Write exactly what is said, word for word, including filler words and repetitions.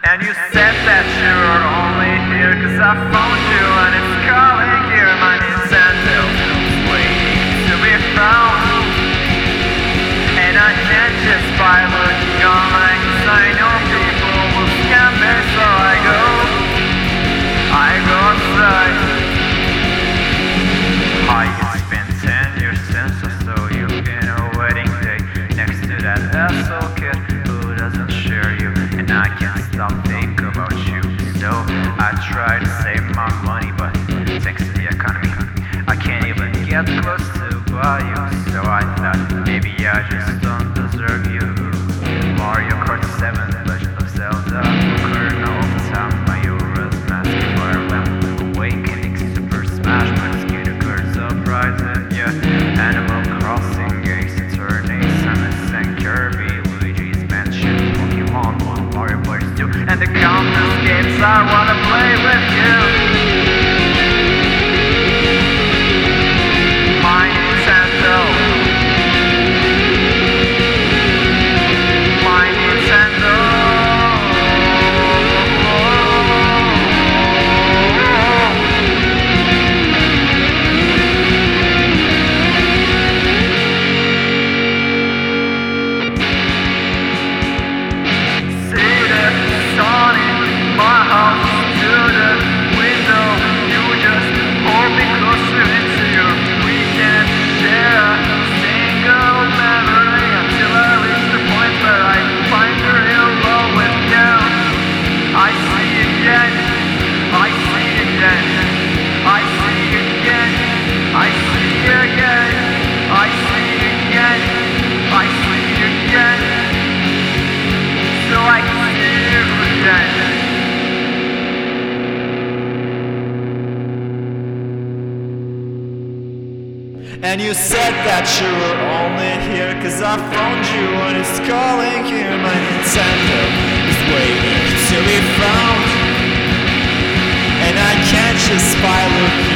And you said that you were only here cause I phoned you and it's calling here. My Nintendo is waiting to be found. And I can't just by looking online cause I know people will scam me. So I go, I go outside. I it's been ten years since I saw you in a wedding day next to that asshole kid who doesn't share you. And I can't stop thinking about you. So I try to save my money, but thanks to the economy I can't even get close to buy you. So I thought maybe I just don't deserve you. Mario Kart seven, Legend of Zelda, Ocarina of Time, Majora's Mask, Fire Emblem Awakening, Super Smash Bros, Kingdom Hearts Uprising, yeah, Animal Crossing, Ace Attorney, Samus and Kirby, Luigi's Mansion, Pokemon One, Mario Bros two, and the countless games I wanna play with you. My Nintendo, my Nintendo. See the sun in my house through the window. You just hold me closer into your weekend. Share a single memory until I reach the point where I find the real love with you. I see again, I see again, I see again, I see again, I see again, I see again. So I can see you again. And you said that you were only here cause I phoned you and it's calling here. My Nintendo is waiting to be found. And I can't just by looking